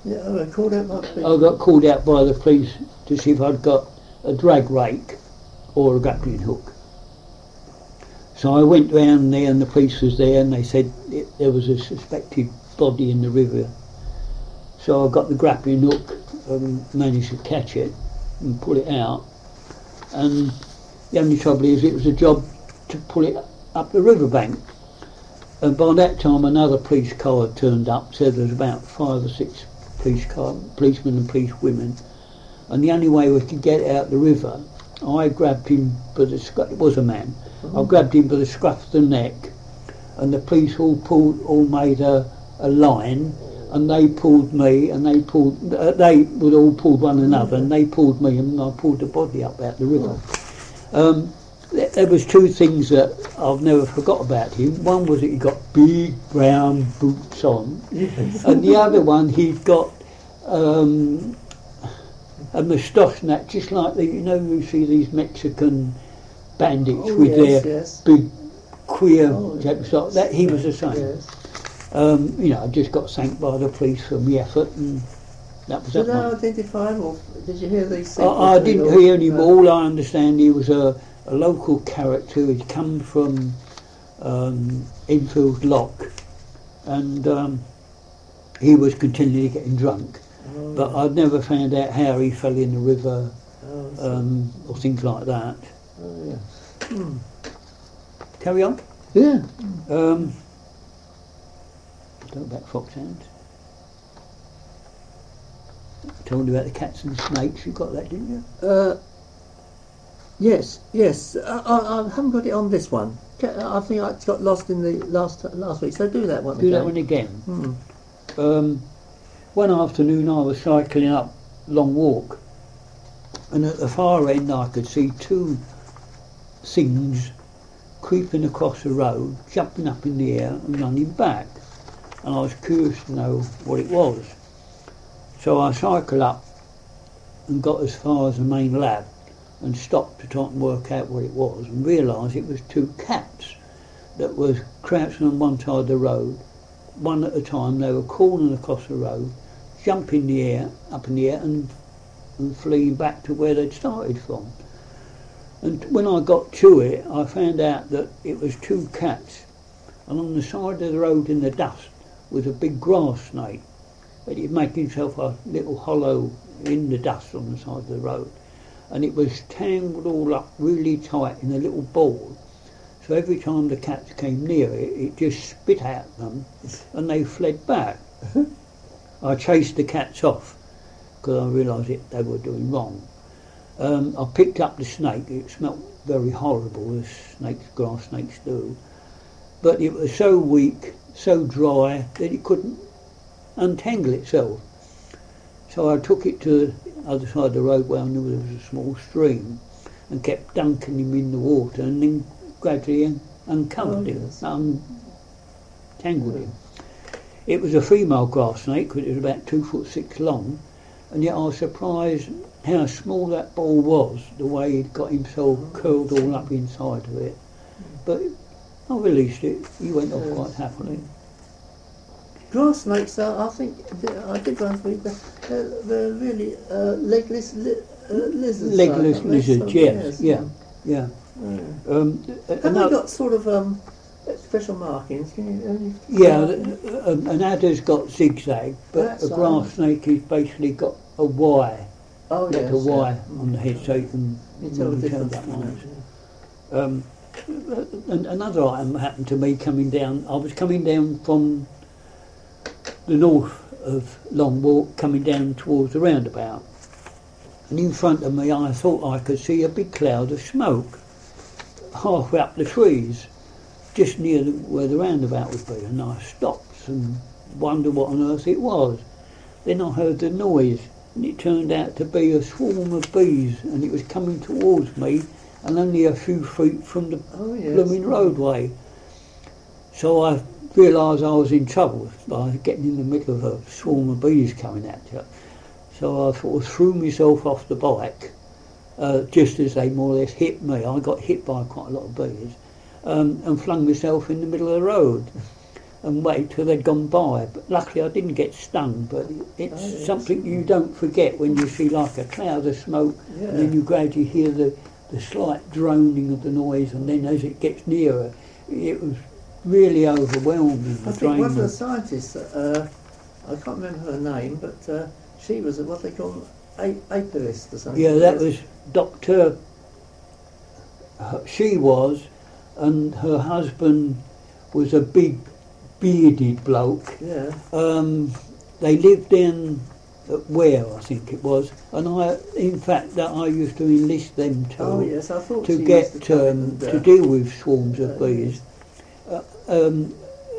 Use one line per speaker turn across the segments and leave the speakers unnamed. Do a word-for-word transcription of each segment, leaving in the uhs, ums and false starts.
Yeah, I got called out by the police.
I got called out by the police to see if I'd got a drag rake or a grappling hook. So I went round there and the police was there and they said it, there was a suspected body in the river. So I got the grappling hook and managed to catch it and pull it out. And the only trouble is it was a job to pull it up the riverbank. And by that time another police car had turned up, so there was about five or six police car, policemen and police women. And the only way we could get out the river, I grabbed him by the scruff, it was a man, mm-hmm. I grabbed him by the scruff of the neck, and the police all pulled, all made a, a line, and they pulled me, and they pulled, uh, they would all pulled one another, and they pulled me, and I pulled the body up out the river. Um, there, there was two things that I've never forgot about him. One was that he got big brown boots on, yes. And the other one he'd got um, a moustache and that, just like the, you know, you see these Mexican bandits
oh,
with
yes,
their
yes.
big queer
oh,
yes. like that. He was the same.
Yes.
Um, you know, I just got thanked by the police for my effort, and that was
did
that.
Did I identify him, or did you hear these?
I, I didn't hear him. Uh, all I understand, he was a, a local character. He'd come from um, Enfield Lock, and um, he was continually getting drunk. Oh, but yeah. I'd never found out how he fell in the river, oh, um, or things like that.
Oh, yeah. Hmm.
Carry on.
Yeah.
Um, Talk about foxhounds. I told you about the cats and snakes. You got that, didn't you?
Uh, yes, yes. I, I, I haven't got it on this one. I think I got lost in the last last week. So do that one.
Do
again.
that one again.
Hmm.
Um, one afternoon, I was cycling up Long Walk, and at the far end, I could see two things creeping across the road, jumping up in the air and running back. And I was curious to know what it was. So I cycled up and got as far as the main lab and stopped to try and work out what it was, and realised it was two cats that were crouching on one side of the road, one at a time. They were crawling across the road, jumping in the air, up in the air, and, and fleeing back to where they'd started from. And when I got to it, I found out that it was two cats, and on the side of the road in the dust was a big grass snake, but he'd make himself a little hollow in the dust on the side of the road, and it was tangled all up really tight in a little ball. So every time the cats came near it, it just spit at them, and they fled back. I chased the cats off because I realised it they were doing wrong. Um, I picked up the snake. It smelt very horrible, as snakes, grass snakes do, but it was so weak, so dry, that it couldn't untangle itself. So I took it to the other side of the road where I knew there was a small stream, and kept dunking him in the water, and then gradually uncovered oh, him, yes. untangled him. It was a female grass snake, because it was about two foot six long, and yet I was surprised how small that ball was, the way he'd got himself curled all up inside of it. But I released it. He went off quite happily.
Grass snakes are, I think, I did once read that, they're, they're really uh, legless li uh, lizards.
Legless lizards, yes,
yes,
yeah, yeah. yeah. Um,
Have they got sort of um, special markings? Can you,
yeah, the, um, an adder's got zigzag, but
That's
a grass
right.
snake has basically got a Y,
oh,
like
yes,
a Y
yeah.
on the head, so you can
you tell the
tell
difference.
that one. Yeah. Um, and another item happened to me coming down. I was coming down from the north of Long Walk, coming down towards the roundabout, and in front of me I thought I could see a big cloud of smoke halfway up the trees, just near the, where the roundabout would be, and I stopped and wondered what on earth it was. Then I heard the noise, and it turned out to be a swarm of bees, and it was coming towards me, and only a few feet from the
oh, yes.
blooming roadway. So I realised I was in trouble by getting in the middle of a swarm of bees coming at you. So I sort of threw myself off the bike, uh, just as they more or less hit me. I got hit by quite a lot of bees, um, and flung myself in the middle of the road. and waited till they'd gone by. But luckily I didn't get stung, but it's
Oh, yes.
something you don't forget when you see like a cloud of smoke,
Yeah.
and then you gradually hear the, the slight droning of the noise, and then as it gets nearer, it was really overwhelming.
I
The
think one of the
drone.
scientists, uh, I can't remember her name, but uh, she was a, what they call a apiarist or something.
Yeah, that was Doctor She was, and her husband was a big bearded bloke.
Yeah.
Um, they lived in at Ware, I think it was, and I, in fact, that I used to enlist them to
Oh yes, I thought
to
she
get
used to come
um,
and, uh,
to deal with swarms of
uh,
bees. Uh, um,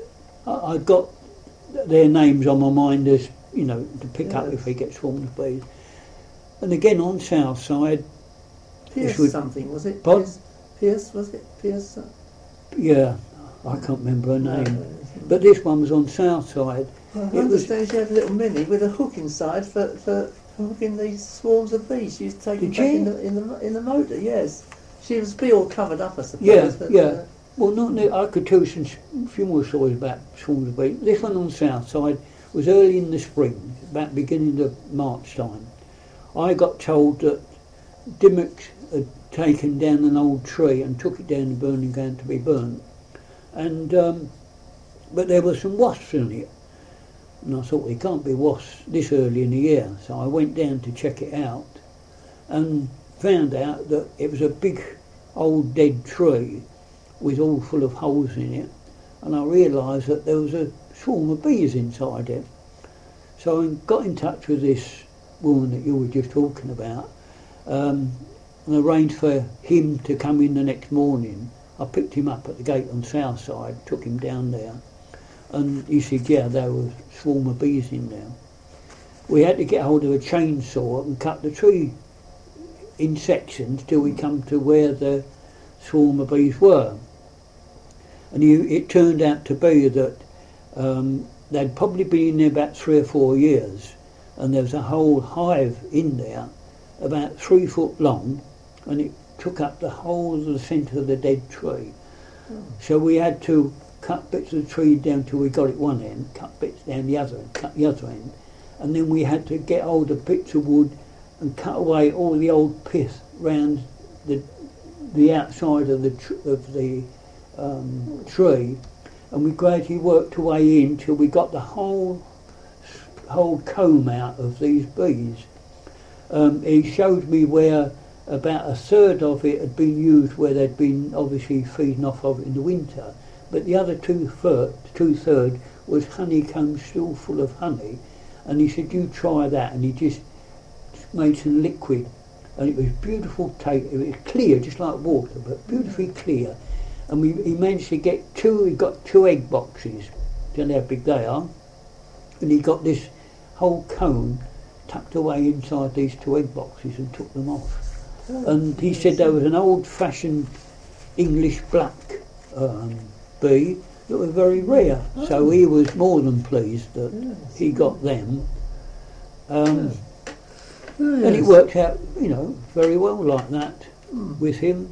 I, I got their names on my mind as you know to pick up
Yes.
if we get swarms of bees. And again on South Side,
Pierce
would-
something, was it?
Pardon?
Pierce, Pierce, was it? Pierce? uh,
yeah, I can't remember her name,
no,
but this one was on South Side.
I
It was-
understand she had a little mini with a hook inside for, for, for hooking these swarms of bees. She used to take them
Did
back
she?
in the, in the in the motor. Yes, she was be all covered up, I suppose.
Yeah,
but,
yeah.
Uh,
Well, not ne- I could tell you some s- few more stories about swarms of bees. This one on South Side was early in the spring, about beginning of March time. I got told that Dimmock had taken down an old tree and took it down the burning ground to be burnt, and um, but there were some wasps in it, and I thought there can't be wasps this early in the year, so I went down to check it out, and found out that it was a big old dead tree with all full of holes in it, and I realised that there was a swarm of bees inside it. So I got in touch with this woman that you were just talking about, um, and arranged for him to come in the next morning. I picked him up at the gate on South Side, took him down there, and he said, yeah, there was a swarm of bees in there. We had to get hold of a chainsaw and cut the tree in sections till we come to where the swarm of bees were. And you, it turned out to be that um, they'd probably been in there about three or four years, and there was a whole hive in there about three foot long, and it took up the whole of the centre of the dead tree.
Oh.
So we had to cut bits of the tree down till we got it one end, cut bits down the other end, cut the other end, and then we had to get hold of bits of wood and cut away all the old pith round the the outside of the tr- of the um, tree, and we gradually worked our way in till we got the whole whole comb out of these bees. Um, he showed me where about a third of it had been used where they'd been obviously feeding off of it in the winter, but the other two third, two third was honeycomb still full of honey, and he said, you try that, and he just made some liquid, and it was beautiful take. It was clear, just like water, but beautifully clear. And we he managed to get two. He got two egg boxes. Don't know how big they are. And he got this whole cone tucked away inside these two egg boxes and took them off.
Oh,
And he said there was an old-fashioned English black um, bee that were very rare. So he was more than pleased that
yes.
he got them. Um,
Oh,
And it
yes.
worked out, you know, very well like that
Hmm.
with him.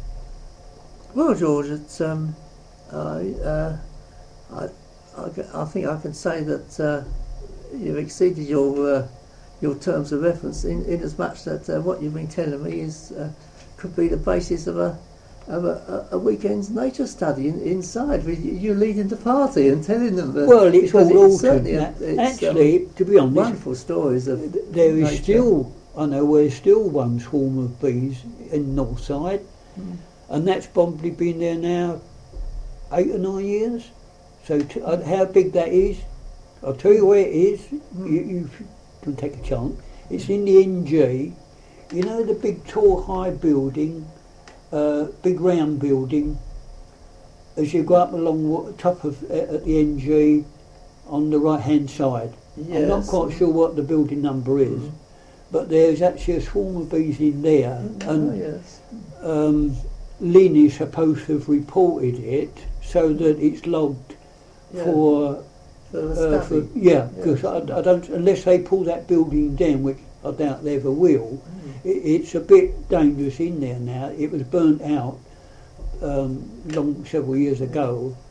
Well, George, it's um, I, uh, I, I, g- I think I can say that uh, you've exceeded your uh, your terms of reference in, in as much that uh, what you've been telling me is uh, could be the basis of a of a, a a weekend's nature study in, inside with you you leading the party and telling them. Uh,
Well, it's
because
all altered.
certainly
now.
a- it's,
Actually, to be
um,
honest,
wonderful stories of
there is
nature.
still, I know, there's still one swarm of bees in North Side,
Mm.
and that's probably been there now eight or nine years. So t- uh, how big that is, I'll tell you where it is.
Mm.
You, you can take a chance. It's in the N G. You know the big tall high building, uh, big round building. As you go up along the top of uh, at the N G, on the right hand side. I'm not
Yes.
quite sure what the building number is,
Mm.
but there's actually a swarm of bees in there,
Oh,
and
yes.
um, Lynn is supposed to have reported it so that it's logged
Yeah.
for,
For the
uh, for
study.
yeah,
Yeah.
because I, I don't, unless they pull that building down, which I doubt they ever will,
Mm.
it, it's a bit dangerous in there now. It was burnt out um, long several years ago,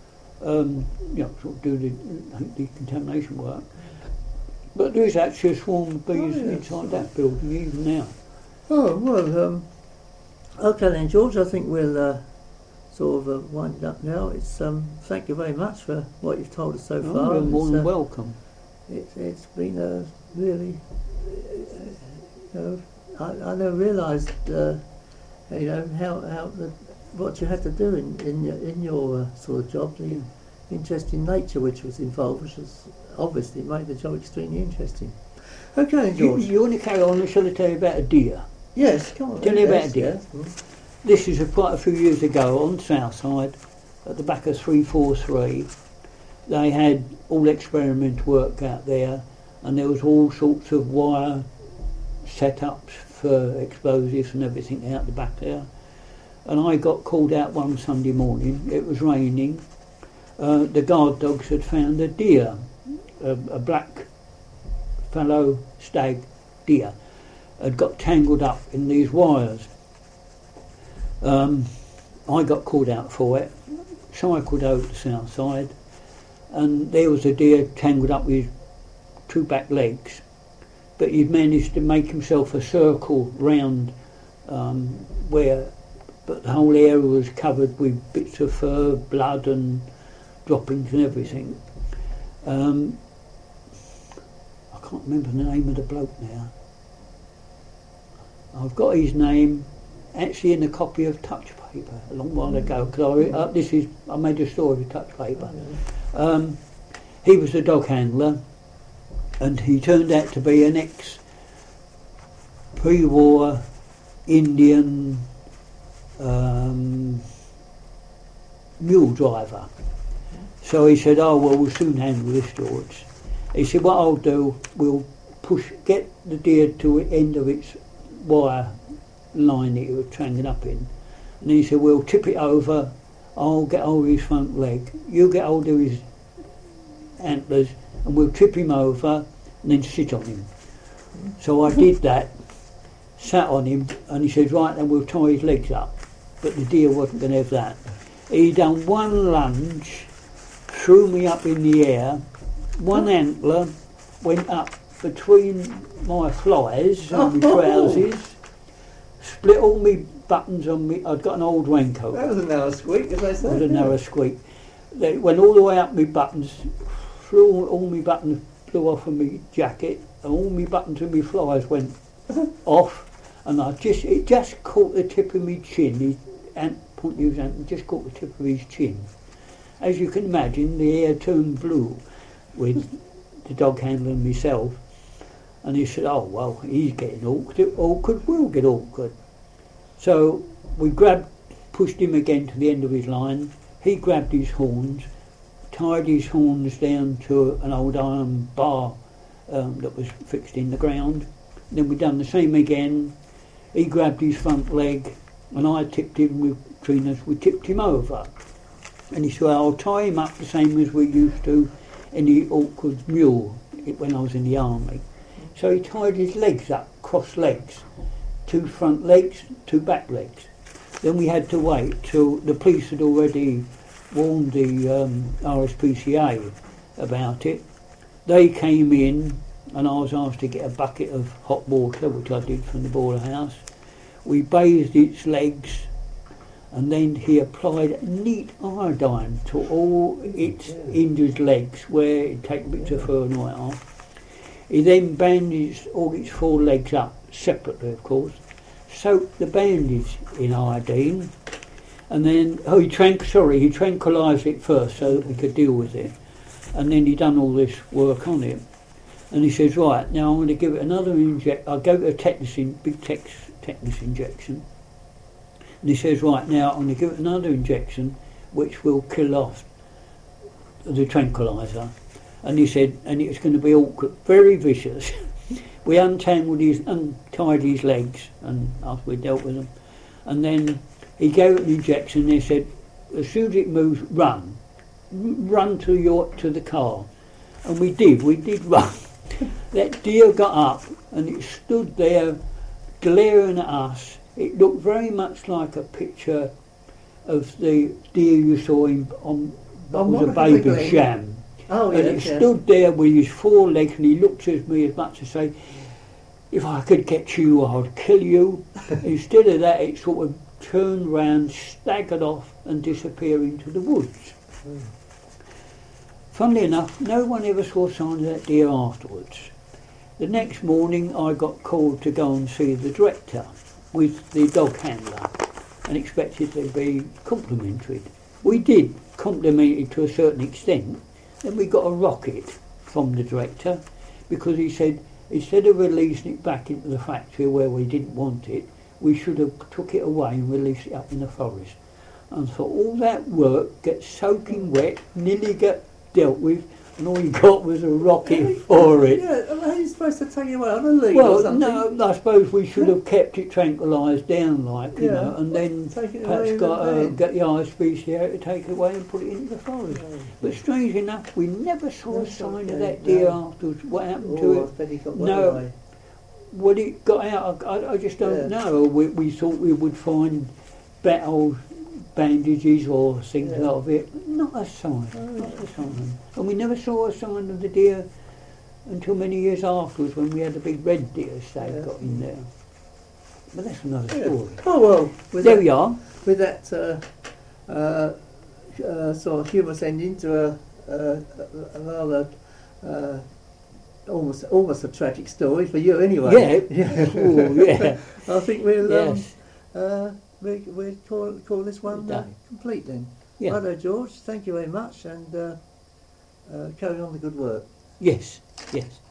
um, you know, sort of do the decontamination work. But there's actually a swarm of bees
Oh, yes.
inside that building even now.
Oh, well, um, okay then, George, I think we'll uh, sort of uh, wind it up now. It's um, thank you very much for what you've told us so
Oh,
far.
you're more
It's,
than
uh,
welcome.
It's, it's been a really, uh, you know, I, I never realised, uh, you know, how, how the, what you had to do in, in your, in your uh, sort of job, the interesting nature which was involved, which has obviously made the job extremely interesting. Okay, then,
You,
George.
you want to carry on, or shall I tell you about a deer?
Yes, come on.
Tell you about
yes,
a deer.
yes.
This is a, quite a few years ago on the south side, at the back of three forty-three. They had all experiment work out there, and there was all sorts of wire setups for explosives and everything out the back there. And I got called out one Sunday morning. It was raining. Uh, the guard dogs had found a deer, a, a black fallow stag deer, had got tangled up in these wires. Um, I got called out for it, cycled over to the south side, and there was a deer tangled up with his two back legs, but he'd managed to make himself a circle round um, where, but the whole area was covered with bits of fur, blood and droppings and everything. Um, I can't remember the name of the bloke now. I've got his name actually in a copy of Touch Paper a long while ago, because I, uh, this is, I made a story with Touch Paper. Um, he was a dog handler, and he turned out to be an ex pre-war Indian um, mule driver. So he said, oh well, we'll soon handle this, George. He said, what I'll do, we'll push, get the deer to the end of its wire line that it was tangled up in, and he said, we'll tip it over, I'll get hold of his front leg, you get hold of his antlers, and we'll tip him over and then sit on him. So I did that, sat on him, and he said, right then we'll tie his legs up. But the deer wasn't going to have that. He done one lunge, threw me up in the air, one antler went up between my flies and my trousers, split all my buttons on me. I'd got an old raincoat.
That was a narrow squeak, as I
It
said.
was a narrow squeak. They went all the way up my buttons, flew all, all my buttons flew off of my jacket, and all my buttons and my flies went off, and I just it just caught the tip of my chin. His ant pointed his ant just caught the tip of his chin. As you can imagine, the air turned blue with the dog handler and myself. And he said, oh well, he's getting awkward, awkward, we'll get awkward. So we grabbed, pushed him again to the end of his line. He grabbed his horns, tied his horns down to an old iron bar um, that was fixed in the ground. Then we done the same again. He grabbed his front leg, and I tipped him with, between us, we tipped him over. And he said, I'll tie him up the same as we used to in the awkward mule when I was in the army. So he tied his legs up, cross legs, two front legs, two back legs. Then we had to wait till the police had already warned the um, R S P C A about it. They came in, and I was asked to get a bucket of hot water, which I did from the boiler house. We bathed its legs, and then he applied neat iodine to all its injured legs where it'd taken bits of fur and oil off. He then bandaged all its four legs up, separately of course, soaked the bandage in iodine, and then, oh he trank, sorry, he tranquilised it first so that we could deal with it. And then he done all this work on it. And he says, right, now I'm going to give it another injection, I'll go to a tetanus, in, big tex, tetanus injection. And he says, right, now I'm going to give it another injection which will kill off the tranquiliser. And he said, and it's going to be awkward, very vicious. We untangled his, untied his legs, and after we dealt with them, and then he gave it an injection. And he said, as soon as it moves, run, run to your to the car, and we did. We did run. That deer got up, and it stood there, glaring at us. It looked very much like a picture of the deer you saw in, on that
Oh,
was a
Monica
baby
Glen.
sham.
Oh,
And
yes,
he
yeah.
stood there with his four legs and he looked at me as much to say, if I could get you, I'd kill you. Instead of that, it sort of turned round, staggered off and disappeared into the woods.
Mm.
Funnily enough, no one ever saw signs of that deer afterwards. The next morning I got called to go and see the director with the dog handler and expected to be complimented. We did complimented to a certain extent. Then we got a rocket from the director because he said instead of releasing it back into the factory where we didn't want it, we should have took it away and released it up in the forest. And for all that work, get soaking wet, nearly get dealt with, and all you got was a rocket for it.
Yeah, how are you supposed to take it away on a lead or
Well,
something?
no, I suppose we should have kept it tranquilised down, like, you
Yeah,
know, and then
take it
perhaps
away in
got
the
uh,
van.
get the I S P C A to take it away and put it into the forest.
Yeah.
But strange enough, we never saw a
That's
sign
okay,
of that deer
no.
afterwards. What happened
Oh,
to
I
it?
bet he got
No.
away.
When it got out, I, I just don't
Yeah.
know. We, we thought we would find battle bandages or things
Yeah.
of it. Not a sign,
Oh,
not
yeah.
a sign. And we never saw a sign of the deer until many years afterwards when we had the big red deer stag
Yeah.
got in there. But that's another
Yeah.
story.
Oh well, with
There
that,
we are.
with that uh, uh, uh, sort of humorous ending to a, a, a rather uh, almost almost a tragic story for you anyway.
Yeah.
yeah.
Oh, yeah.
I think we'll um,
Yes.
uh, we we call call this one uh,
Done.
complete then.
Yeah.
Righto, George. Thank you very much, and uh, uh, carry on the good work.
Yes. Yes.